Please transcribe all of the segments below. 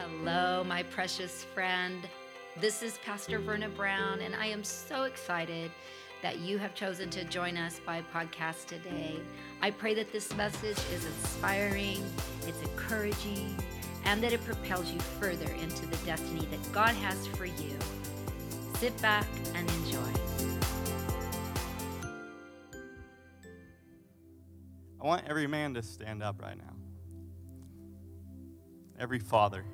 Hello, my precious friend. This is Pastor Verna Brown, and I am so excited that you have chosen to join us by podcast today. I pray that this message is inspiring, it's encouraging, and that it propels you further into the destiny that God has for you. Sit back and enjoy. I want every man to stand up right now. Every father.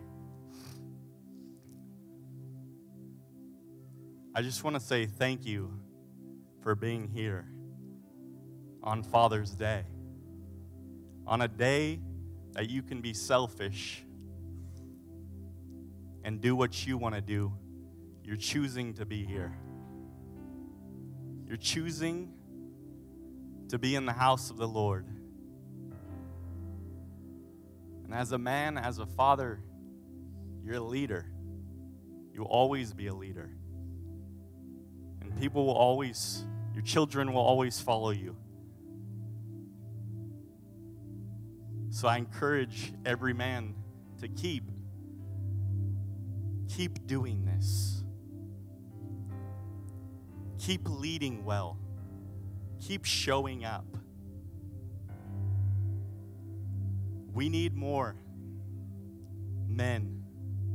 I just want to say thank you for being here on Father's Day. On a day that you can be selfish and do what you want to do, you're choosing to be here. You're choosing to be in the house of the Lord. And as a man, as a father, you're a leader. You'll always be a leader. And people will always, your children will always follow you. So I encourage every man to keep doing this. Keep leading well. Keep showing up. We need more men,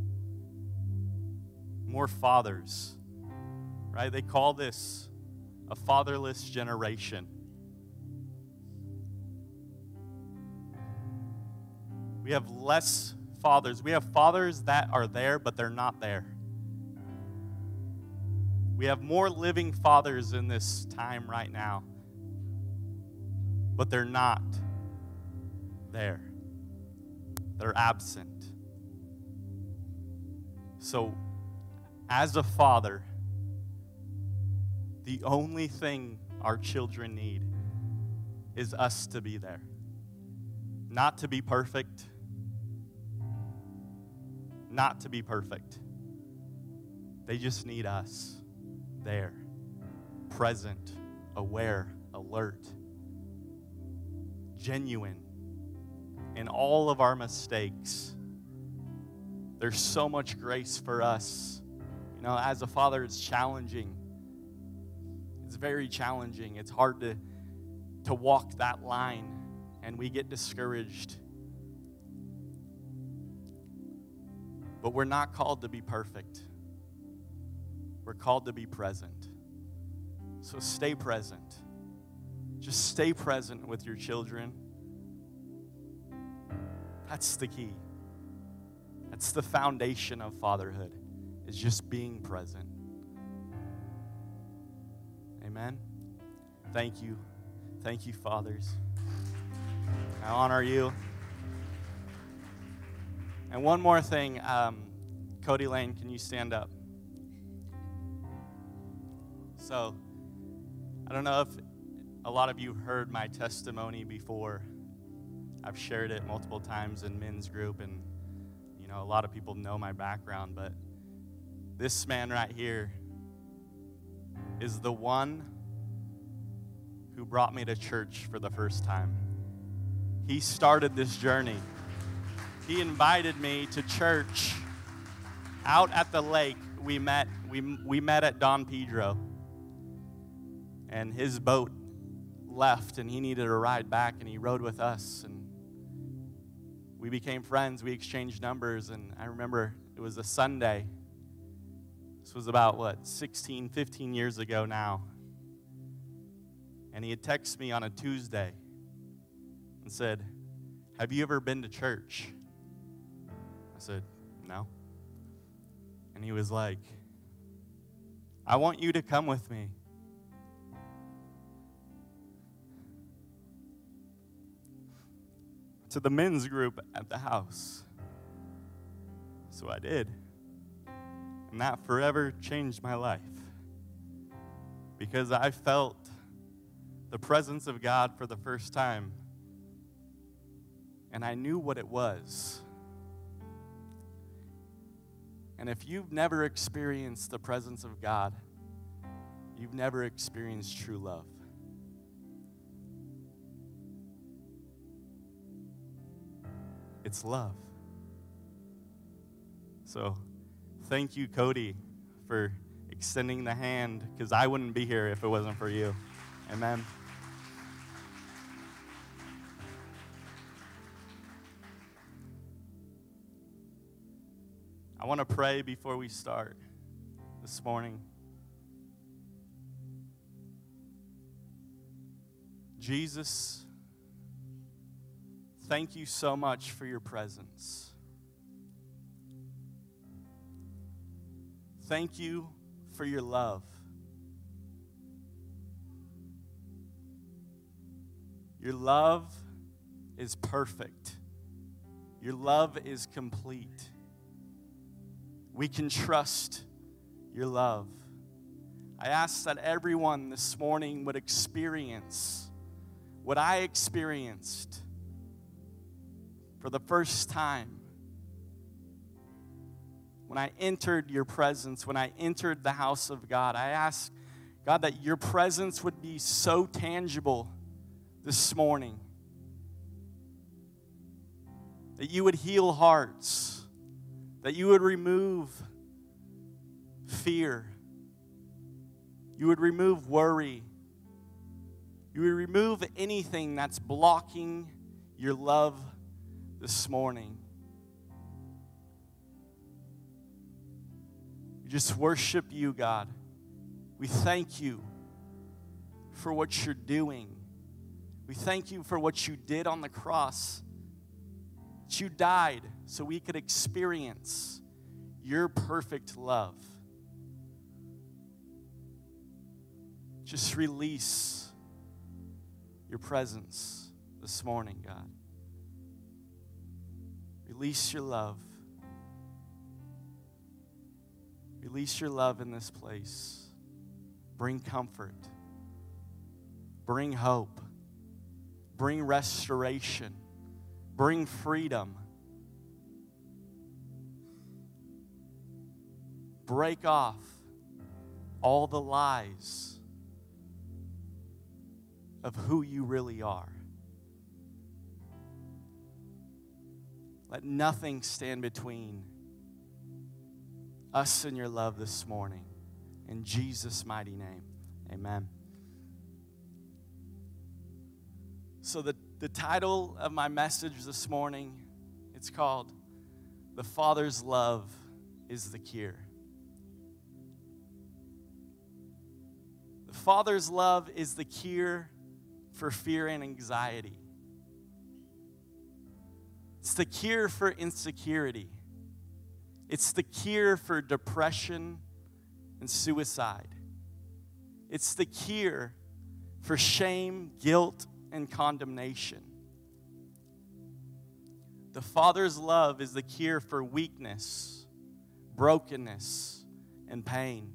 more fathers, right? They call this a fatherless generation. We have less fathers. We have fathers that are there, but they're not there. We have more living fathers in this time right now, but they're not there. They're absent. So, as a father, the only thing our children need is us to be there. Not to be perfect. Not to be perfect. They just need us there, present, aware, alert, genuine in all of our mistakes. There's so much grace for us. You know, as a father, it's challenging. It's very challenging. It's hard to walk that line, and we get discouraged. But we're not called to be perfect. We're called to be present. So stay present. Just stay present with your children. That's the key. That's the foundation of fatherhood, is just being present. Amen. Thank you. Thank you, fathers. I honor you. And one more thing, Cody Lane, can you stand up? So, I don't know if a lot of you heard my testimony before. I've shared it multiple times in men's group, and you know, a lot of people know my background, but this man right here is the one who brought me to church for the first time. He started this journey. He invited me to church out at the lake. We met at Don Pedro, and his boat left, and he needed a ride back, and he rode with us, and we became friends. We exchanged numbers, and I remember it was a Sunday. This was about, 16, 15 years ago now. And he had texted me on a Tuesday and said, "Have you ever been to church?" I said, "No." And he was like, "I want you to come with me." To the men's group at the house. So I did. And that forever changed my life. Because I felt the presence of God for the first time. And I knew what it was. And if you've never experienced the presence of God, you've never experienced true love. It's love. So thank you, Cody, for extending the hand, because I wouldn't be here if it wasn't for you. Amen. I want to pray before we start this morning. Jesus, thank you so much for your presence. Thank you for your love. Your love is perfect. Your love is complete. We can trust your love. I ask that everyone this morning would experience what I experienced for the first time when I entered your presence, when I entered the house of God. I ask, God, that your presence would be so tangible this morning, that you would heal hearts, that you would remove fear, you would remove worry, you would remove anything that's blocking your love this morning. We just worship you, God. We thank you for what you're doing. We thank you for what you did on the cross. That you died so we could experience your perfect love. Just release your presence this morning, God. Release your love. Release your love in this place. Bring comfort. Bring hope. Bring restoration. Bring freedom. Break off all the lies of who you really are. Let nothing stand between us and your love this morning. In Jesus' mighty name, amen. So the title of my message this morning, it's called The Father's Love is the Cure. The Father's love is the cure for fear and anxiety. It's the cure for insecurity. It's the cure for depression and suicide. It's the cure for shame, guilt, and condemnation. The Father's love is the cure for weakness, brokenness, and pain.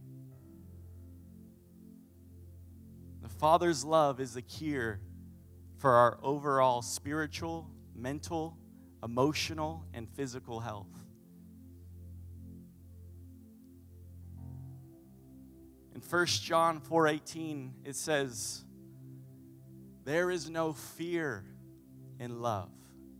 The Father's love is the cure for our overall spiritual, mental, emotional, and physical health. In 1 John 4:18, it says, there is no fear in love.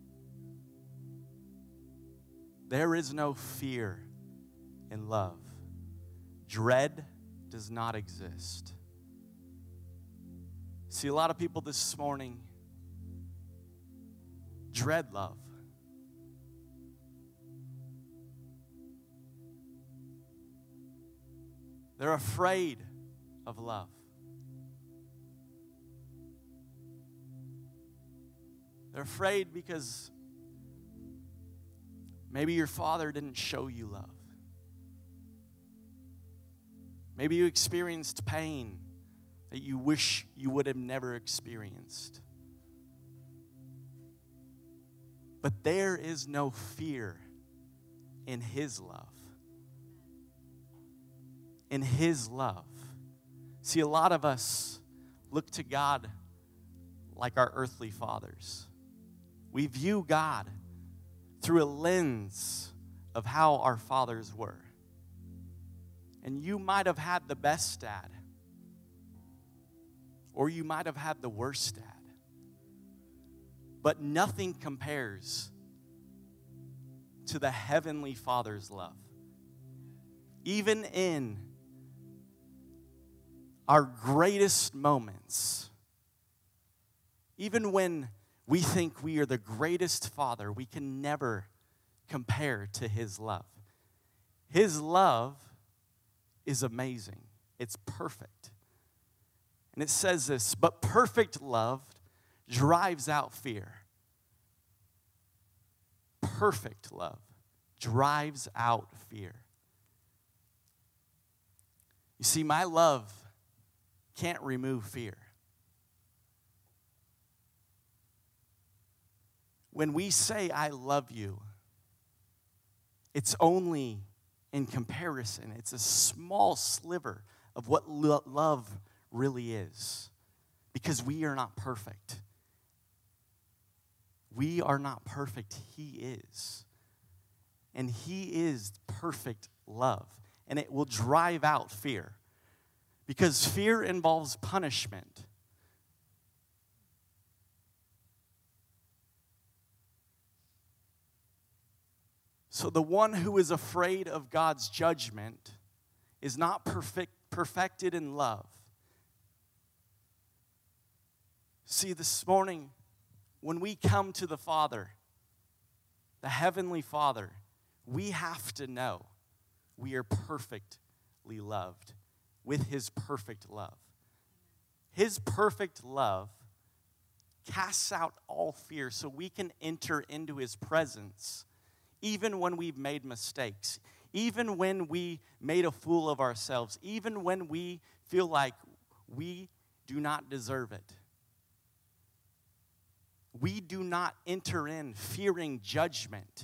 There is no fear in love. Dread does not exist. See, a lot of people this morning dread love. They're afraid of love. They're afraid because maybe your father didn't show you love. Maybe you experienced pain that you wish you would have never experienced. But there is no fear in His love. In His love. See, a lot of us look to God like our earthly fathers. We view God through a lens of how our fathers were. And you might have had the best dad, or you might have had the worst dad. But nothing compares to the Heavenly Father's love. even in our greatest moments, even when we think we are the greatest father, we can never compare to his love. His love is amazing. It's perfect. And it says this, but perfect love drives out fear. Perfect love drives out fear. You see, my love can't remove fear. When we say, I love you, it's only in comparison. It's a small sliver of what love really is. Because we are not perfect. We are not perfect. He is. And he is perfect love. And it will drive out fear. Because fear involves punishment. So the one who is afraid of God's judgment is not perfected in love. See, this morning, when we come to the Father, the Heavenly Father, we have to know we are perfectly loved with his perfect love. His perfect love casts out all fear so we can enter into his presence even when we've made mistakes, even when we made a fool of ourselves, even when we feel like we do not deserve it. We do not enter in fearing judgment.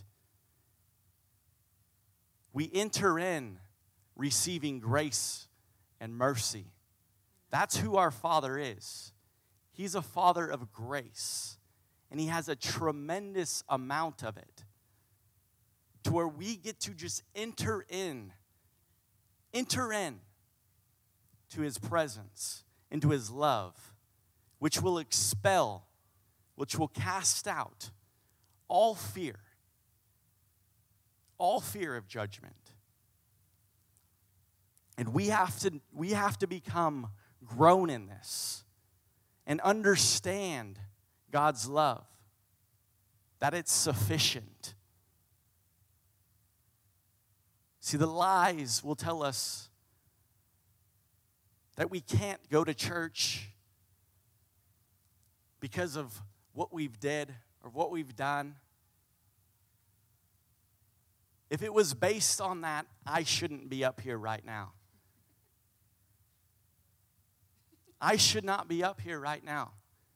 We enter in receiving grace and mercy. That's who our Father is. He's a Father of grace, and he has a tremendous amount of it to where we get to just enter in to his presence, into his love, which will expel, which will cast out all fear of judgment. And we have to become grown in this and understand God's love, that it's sufficient. See, the lies will tell us that we can't go to church because of what we've did or what we've done. If it was based on that, I shouldn't be up here right now. I should not be up here right now.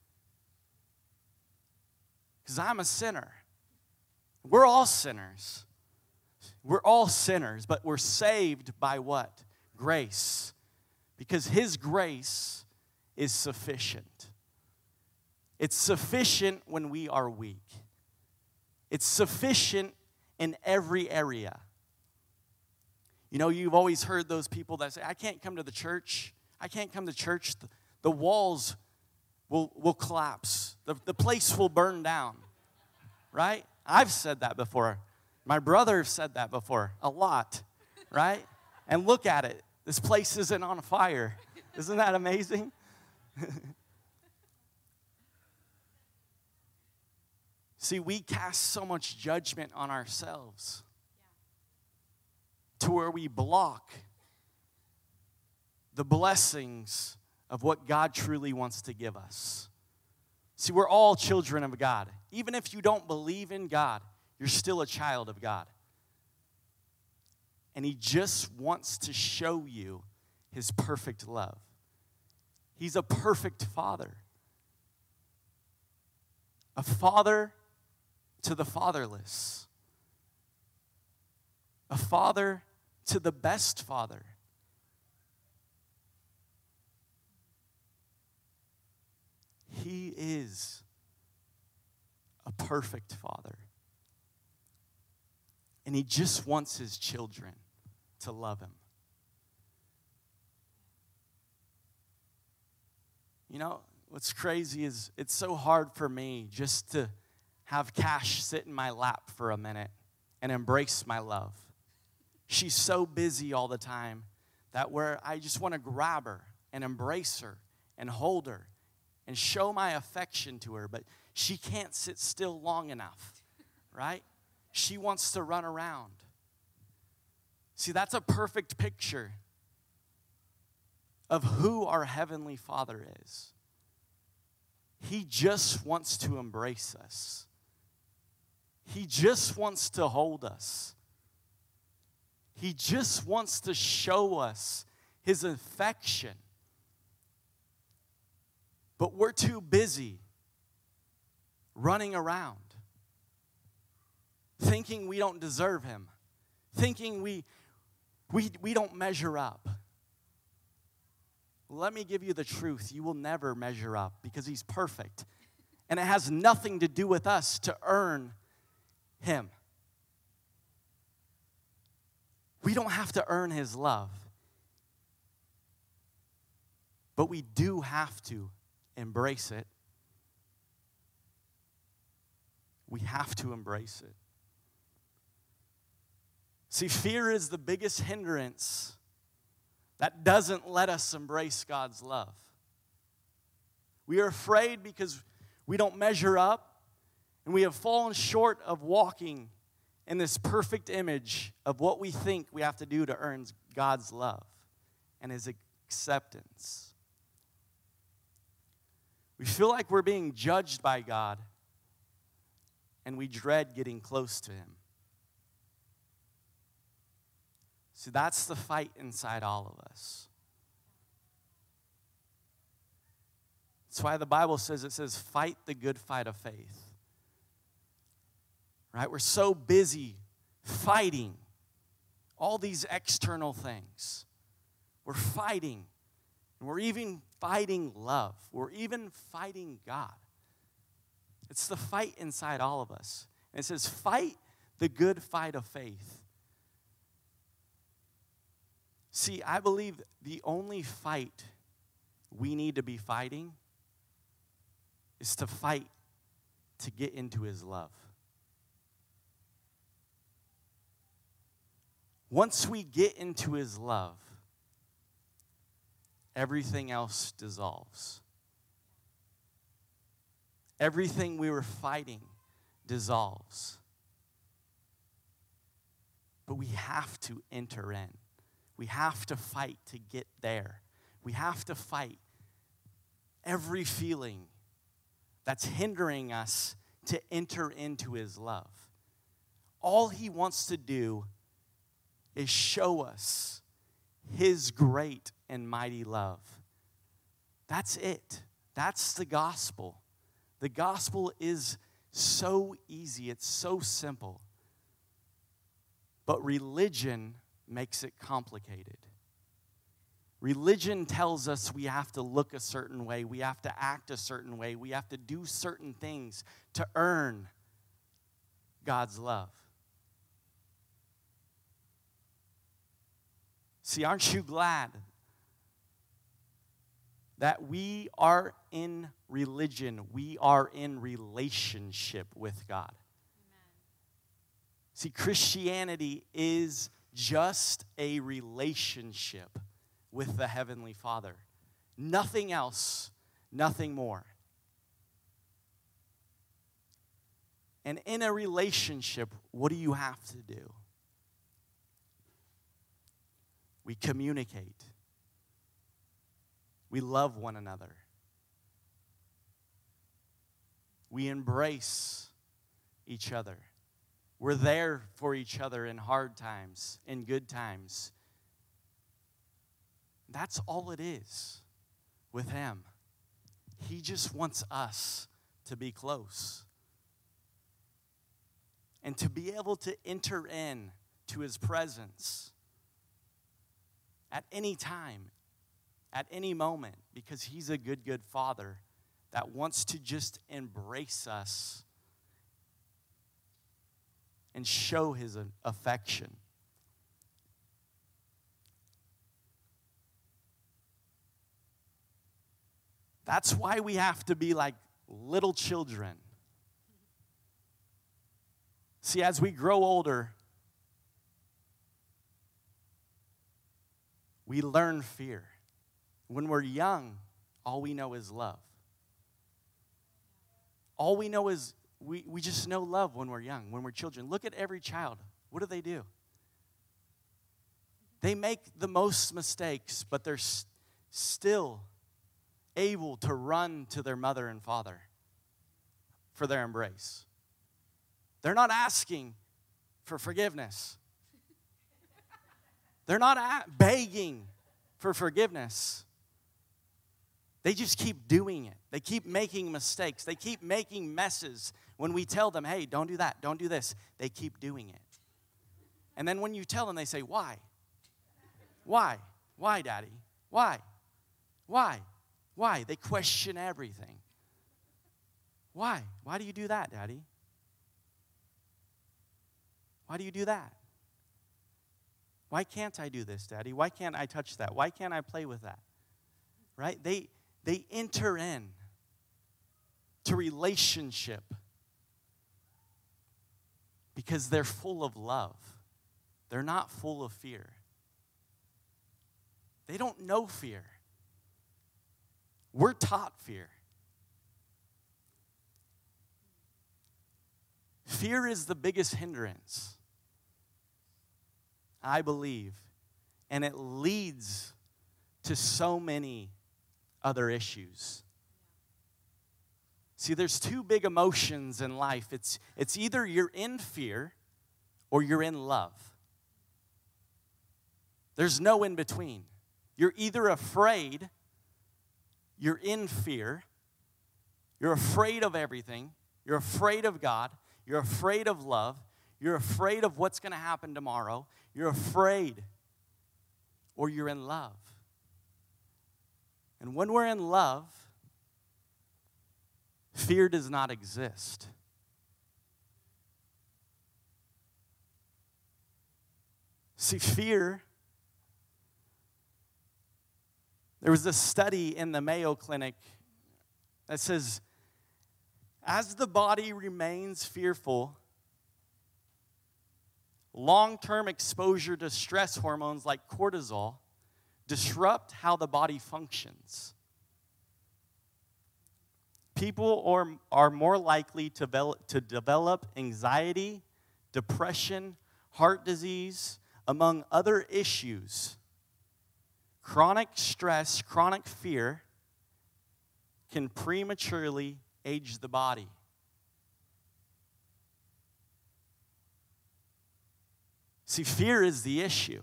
Because I'm a sinner. We're all sinners. We're all sinners, but we're saved by what? Grace. Because his grace is sufficient. It's sufficient when we are weak. It's sufficient in every area. You know, you've always heard those people that say, I can't come to the church. I can't come to church. The walls will collapse. The place will burn down. Right? I've said that before. My brother said that before a lot. Right? And look at it. This place isn't on fire. Isn't that amazing? See, we cast so much judgment on ourselves to where we block the blessings of what God truly wants to give us. See, we're all children of God. Even if you don't believe in God, you're still a child of God. And he just wants to show you his perfect love. He's a perfect father. A father to the fatherless. A father to the best father. He is a perfect father. And he just wants his children to love him. You know, what's crazy is it's so hard for me just to have Cash sit in my lap for a minute and embrace my love. She's so busy all the time that where I just want to grab her and embrace her and hold her and show my affection to her, but she can't sit still long enough, right? She wants to run around. See, that's a perfect picture of who our Heavenly Father is. He just wants to embrace us. He just wants to hold us. He just wants to show us his affection. But we're too busy running around, thinking we don't deserve him, thinking we don't measure up. Let me give you the truth. You will never measure up because he's perfect. And it has nothing to do with us to earn him. We don't have to earn his love. But we do have to embrace it. We have to embrace it. See, fear is the biggest hindrance that doesn't let us embrace God's love. We are afraid because we don't measure up, and we have fallen short of walking in this perfect image of what we think we have to do to earn God's love and his acceptance. We feel like we're being judged by God, and we dread getting close to him. See, that's the fight inside all of us. That's why the Bible says, fight the good fight of faith. Right? We're so busy fighting all these external things. We're fighting. And we're even fighting love. We're even fighting God. It's the fight inside all of us. And it says, fight the good fight of faith. See, I believe the only fight we need to be fighting is to fight to get into his love. Once we get into his love, everything else dissolves. Everything we were fighting dissolves. But we have to enter in. We have to fight to get there. We have to fight every feeling that's hindering us to enter into his love. All he wants to do is show us his great and mighty love. That's it. That's the gospel. The gospel is so easy. It's so simple. But religion makes it complicated. Religion tells us we have to look a certain way, we have to act a certain way, we have to do certain things to earn God's love. See, aren't you glad that we are in religion, we are in relationship with God? Amen. See, Christianity is just a relationship with the Heavenly Father. Nothing else, nothing more. And in a relationship, what do you have to do? We communicate. We love one another. We embrace each other. We're there for each other in hard times, in good times. That's all it is with him. He just wants us to be close. And to be able to enter in to his presence at any time, at any moment, because he's a good, good Father that wants to just embrace us and show his affection. That's why we have to be like little children. See, as we grow older, we learn fear. When we're young, all we know is love. All we know is, we just know love when we're young, when we're children. Look at every child. What do? They make the most mistakes, but they're still able to run to their mother and father for their embrace. They're not asking for forgiveness. They're not begging for forgiveness. They just keep doing it. They keep making mistakes. They keep making messes. When we tell them, hey, don't do that, don't do this, they keep doing it. And then when you tell them, they say, why? Why? Why, Daddy? Why? Why? Why? They question everything. Why? Why do you do that, Daddy? Why do you do that? Why can't I do this, Daddy? Why can't I touch that? Why can't I play with that? Right? They enter in to relationship because they're full of love. They're not full of fear. They don't know fear. We're taught fear. Fear is the biggest hindrance, I believe, and it leads to so many other issues. See, there's two big emotions in life. It's either you're in fear or you're in love. There's no in between. You're either afraid, you're in fear, you're afraid of everything, you're afraid of God, you're afraid of love, you're afraid of what's going to happen tomorrow, you're afraid, or you're in love. And when we're in love, fear does not exist. See, fear, there was a study in the Mayo Clinic that says, as the body remains fearful, long-term exposure to stress hormones like cortisol disrupt how the body functions. People are more likely to develop anxiety, depression, heart disease, among other issues. Chronic stress, chronic fear can prematurely age the body. See, fear is the issue.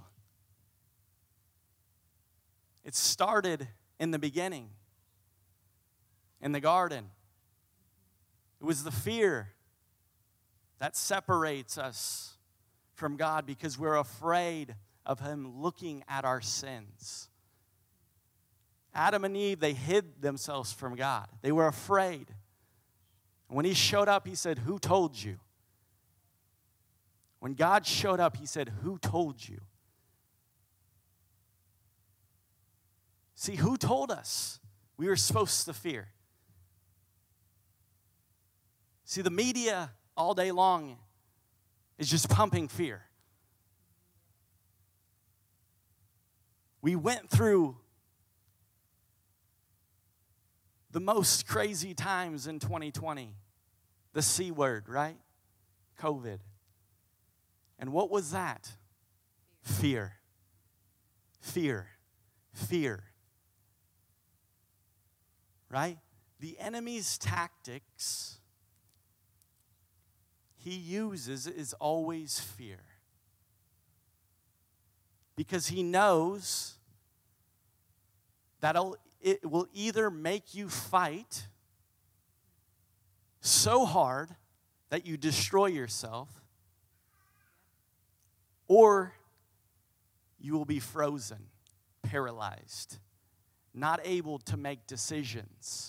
It started in the beginning, in the garden. It was the fear that separates us from God because we're afraid of Him looking at our sins. Adam and Eve, they hid themselves from God. They were afraid. And when He showed up, He said, "Who told you?" When God showed up, He said, "Who told you?" See, who told us we were supposed to fear? See, the media all day long is just pumping fear. We went through the most crazy times in 2020. The C word, right? COVID. And what was that? Fear. Fear. Fear. Right? The enemy's tactics he uses is always fear. Because he knows that it will either make you fight so hard that you destroy yourself, or you will be frozen, paralyzed, not able to make decisions.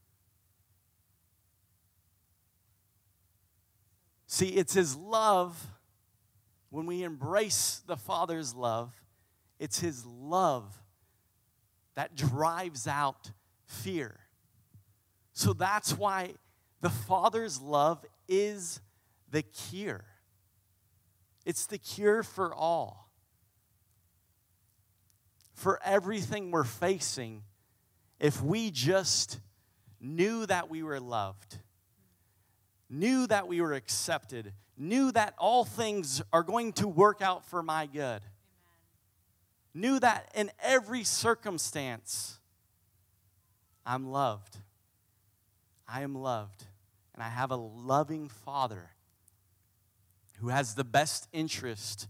See, it's His love. When we embrace the Father's love, it's His love that drives out fear. So that's why the Father's love is the cure. It's the cure for all. for everything we're facing if we just knew that we were loved, knew that we were accepted, knew that all things are going to work out for my good. Amen. Knew that in every circumstance, I'm loved. I am loved. And I have a loving Father who has the best interest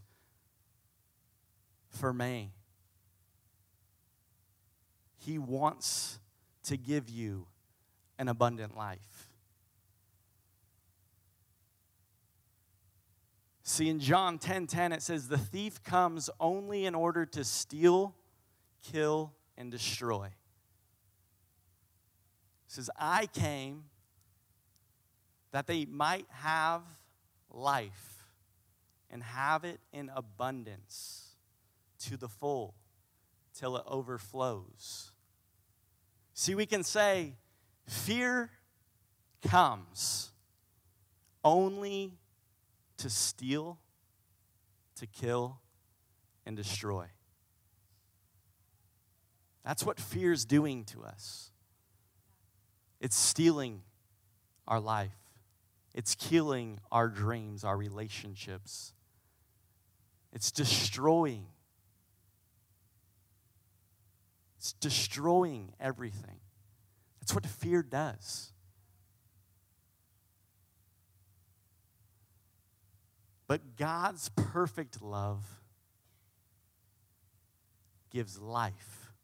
for me. He wants to give you an abundant life. See, in John 10:10, it says, the thief comes only in order to steal, kill, and destroy. It says, I came that they might have life and have it in abundance to the full till it overflows. See, we can say, fear comes only to steal, to kill, and destroy. That's what fear is doing to us. It's stealing our life. It's killing our dreams, our relationships. It's destroying. It's destroying everything. That's what fear does. But God's perfect love gives life,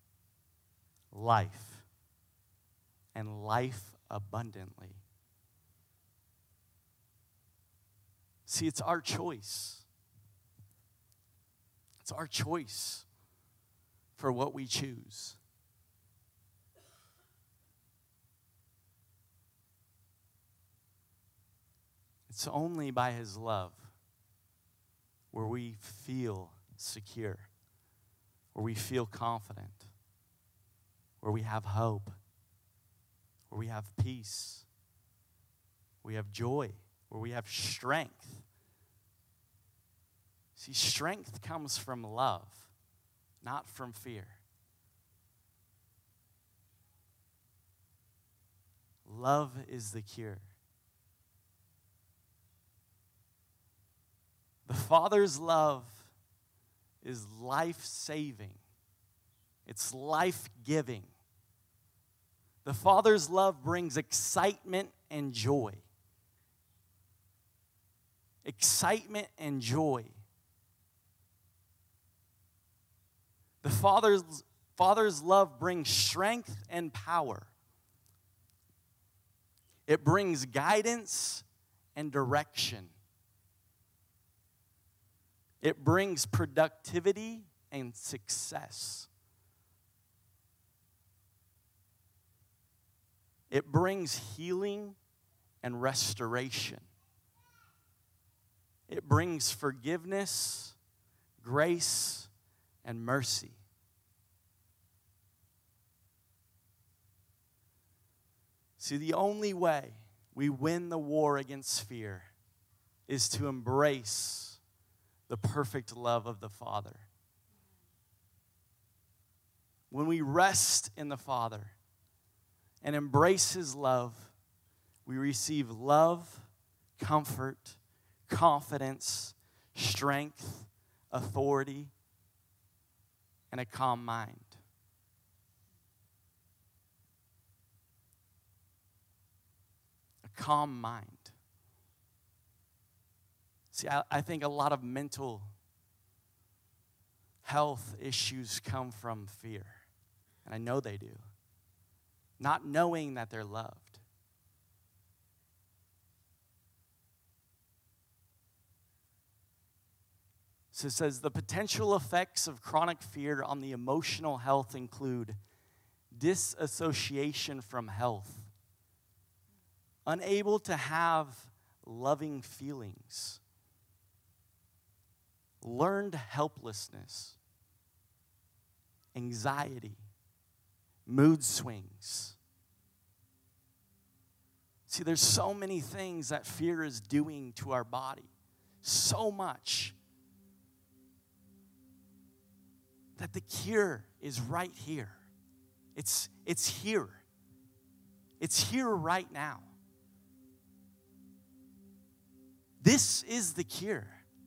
and life abundantly. See, it's our choice. It's our choice for what we choose. It's only by His love where we feel secure, where we feel confident, where we have hope, where we have peace, we have joy, where we have strength. See, strength comes from love, not from fear. Love is the cure. The Father's love is life-saving. It's life-giving. The Father's love brings excitement and joy. Excitement and joy. The Father's love brings strength and power. It brings guidance and direction. It brings productivity and success. It brings healing and restoration. It brings forgiveness, grace, and mercy. See, the only way we win the war against fear is to embrace the perfect love of the Father. When we rest in the Father and embrace His love, we receive love, comfort, confidence, strength, authority, and a calm mind. A calm mind. See, I think a lot of mental health issues come from fear. And I know they do. Not knowing that they're loved. So it says, the potential effects of chronic fear on the emotional health include disassociation from health, unable to have loving feelings, learned helplessness, anxiety, mood swings. See, there's so many things that fear is doing to our body. So much that the cure is right here. It's here. It's here right now. This is the cure.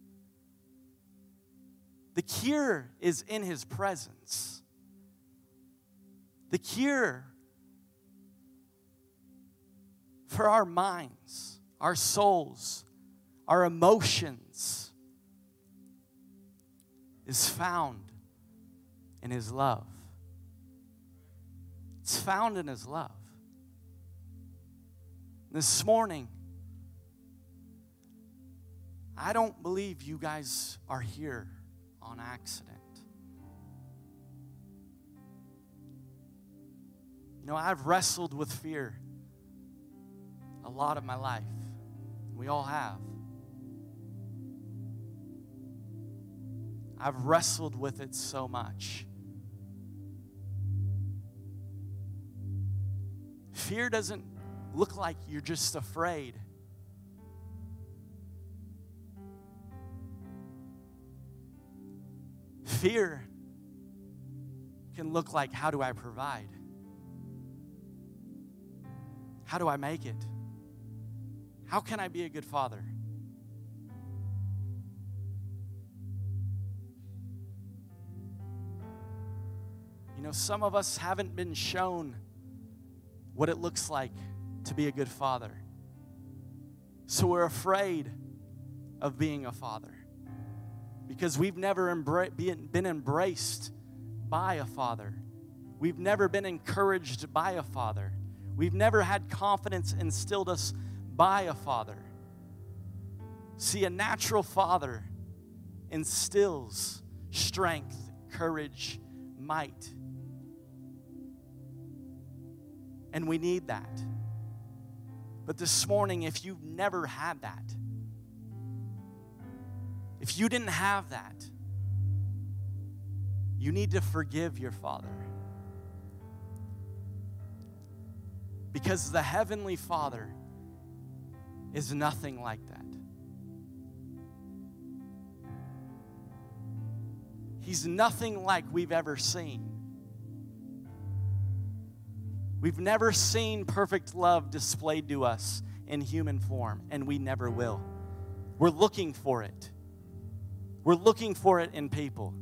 The cure is in his presence. The cure for our minds, our souls, our emotions is found in his love. It's found in his love. This morning, I don't believe you guys are here on accident. You know, I've wrestled with fear a lot of my life. We all have. I've wrestled with it so much. Fear doesn't look like you're just afraid. Fear can look like, how do I provide? How do I make it? How can I be a good father? You know, some of us haven't been shown what it looks like to be a good father. So we're afraid of being a father because we've never been embraced by a father. We've never been encouraged by a father. We've never had confidence instilled us by a father. See, a natural father instills strength, courage, might. And we need that. But this morning, if you've never had that, if you didn't have that, you need to forgive your father. Because the Heavenly Father is nothing like that. He's nothing like we've ever seen. We've never seen perfect love displayed to us in human form, and we never will. We're looking for it. We're looking for it in people.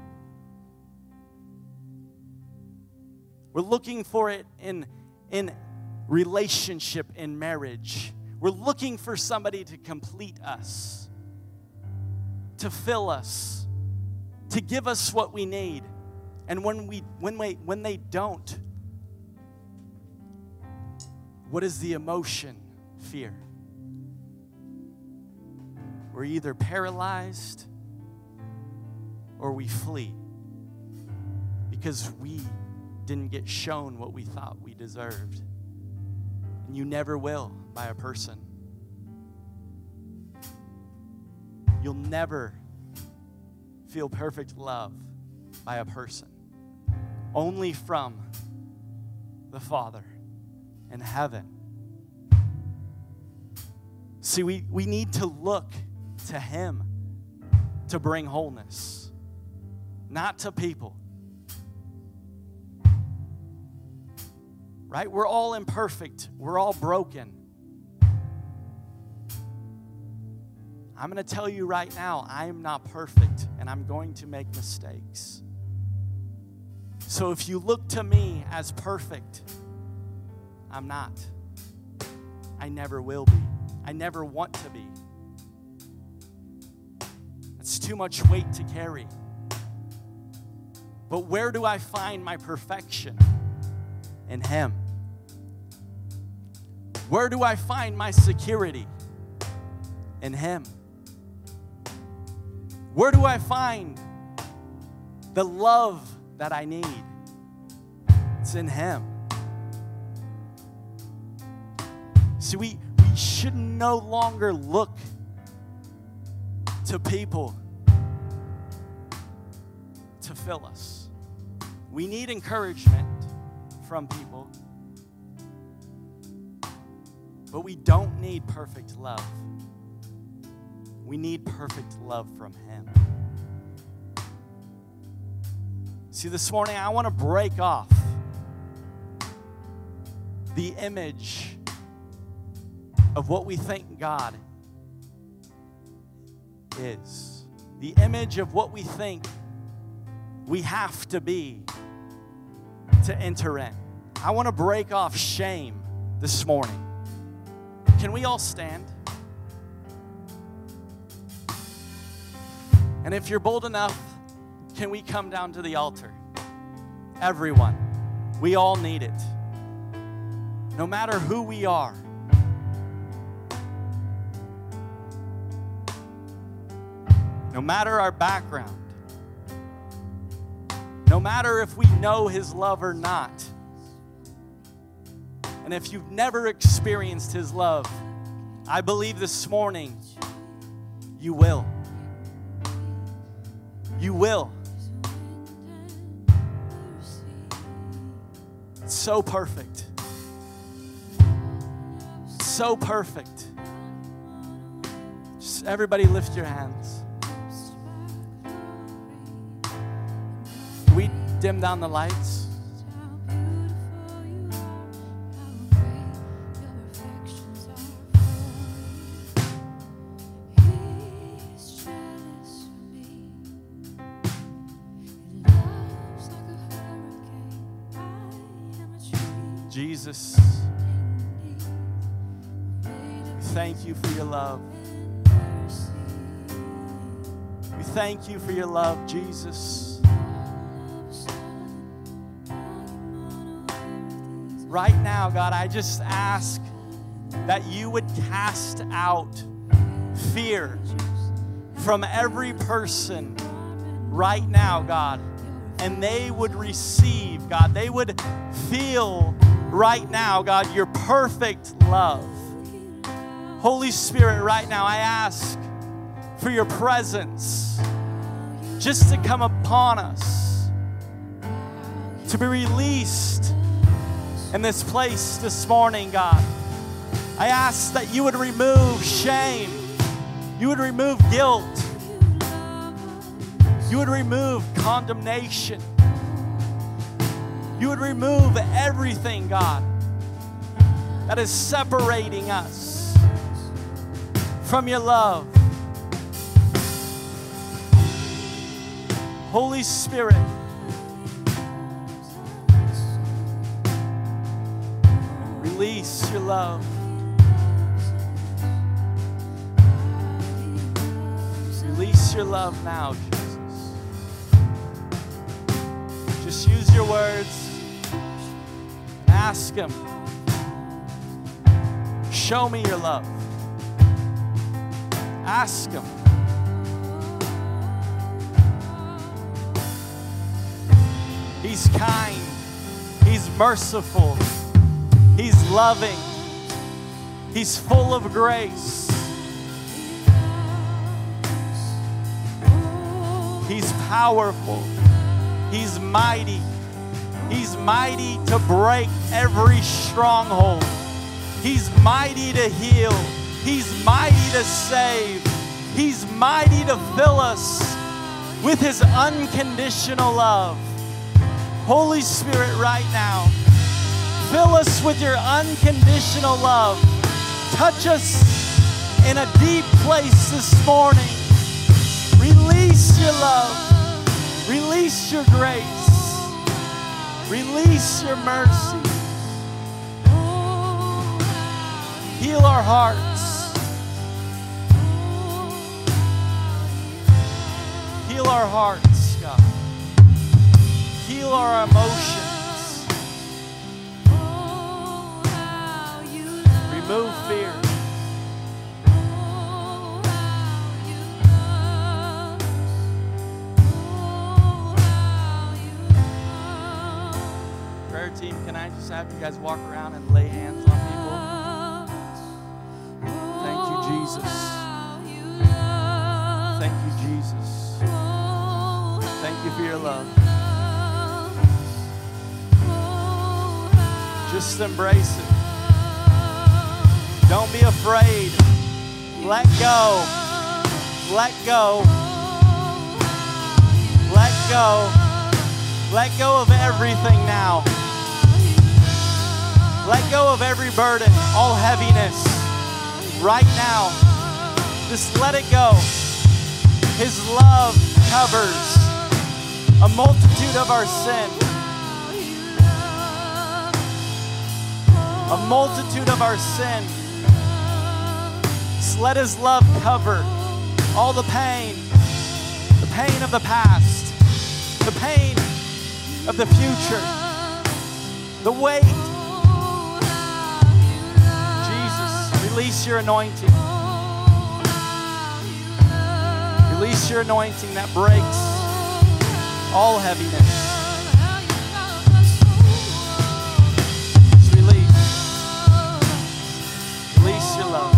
We're looking for it in relationship, in marriage. We're looking for somebody to complete us, to fill us, to give us what we need. And when they don't, what is the emotion? Fear. We're either paralyzed or we flee because we didn't get shown what we thought we deserved. And you never will by a person. You'll never feel perfect love by a person. Only from the Father in heaven. See, we need to look to Him to bring wholeness, not to people. Right? We're all imperfect. We're all broken. I'm going to tell you right now, I am not perfect, and I'm going to make mistakes. So if you look to me as perfect, I'm not. I never will be. I never want to be. It's too much weight to carry. But where do I find my perfection? In Him. Where do I find my security? In Him. Where do I find the love that I need? It's in Him. See, we should no longer look to people to fill us. We need encouragement from people, but we don't need perfect love. We need perfect love from Him. See, this morning I want to break off the image of what we think God is. The image of what we think we have to be to enter in. I want to break off shame this morning. Can we all stand? And if you're bold enough, can we come down to the altar? Everyone. We all need it. No matter who we are. No matter our background. No matter if we know His love or not. And if you've never experienced His love, I believe this morning you will. You will. It's so perfect. So perfect. Just everybody lift your hands. Can we dim down the lights? Jesus, we thank you for your love. We thank you for your love, Jesus. Right now, God, I just ask that you would cast out fear from every person right now, God, and they would receive, God, they would feel right now, God, your perfect love. Holy Spirit, right now, I ask for your presence just to come upon us, to be released in this place this morning, God. I ask that you would remove shame, you would remove guilt, you would remove condemnation. You would remove everything, God, that is separating us from your love. Holy Spirit, release your love. Release your love now, Jesus. Just use your words. Ask Him, show me your love. Ask Him. He's kind. He's merciful. He's loving. He's full of grace. He's powerful. He's mighty. He's mighty to break every stronghold. He's mighty to heal. He's mighty to save. He's mighty to fill us with His unconditional love. Holy Spirit, right now, fill us with your unconditional love. Touch us in a deep place this morning. Release your love. Release your grace. Release your mercy. Heal our hearts. Heal our hearts, God. Heal our emotions. Remove fear. Prayer team, can I just have you guys walk around and lay hands on people? Thank you, Jesus. Thank you, Jesus. Thank you for your love. Just embrace it. Don't be afraid. Let go. Let go. Let go. Let go of everything now. Let go of every burden, all heaviness. Right now, just let it go. His love covers a multitude of our sin. A multitude of our sin. Just let His love cover all the pain of the past, the pain of the future, the weight. Jesus, release your anointing. Release your anointing that breaks all heaviness. Just release your love.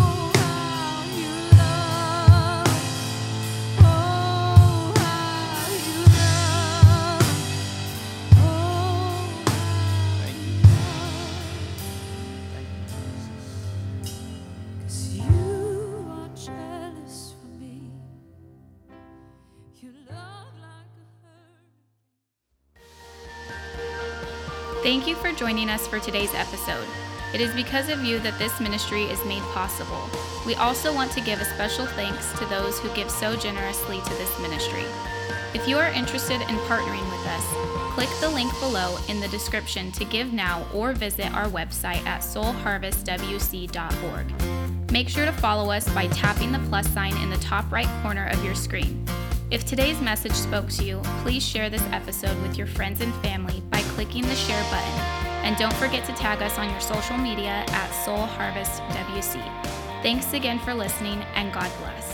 Thank you for joining us for today's episode. It is because of you that this ministry is made possible. We also want to give a special thanks to those who give so generously to this ministry. If you are interested in partnering with us, click the link below in the description to give now or visit our website at soulharvestwc.org. Make sure to follow us by tapping the plus sign in the top right corner of your screen. If today's message spoke to you, please share this episode with your friends and family by clicking the share button. And don't forget to tag us on your social media at Soul Harvest WC. Thanks again for listening, and God bless.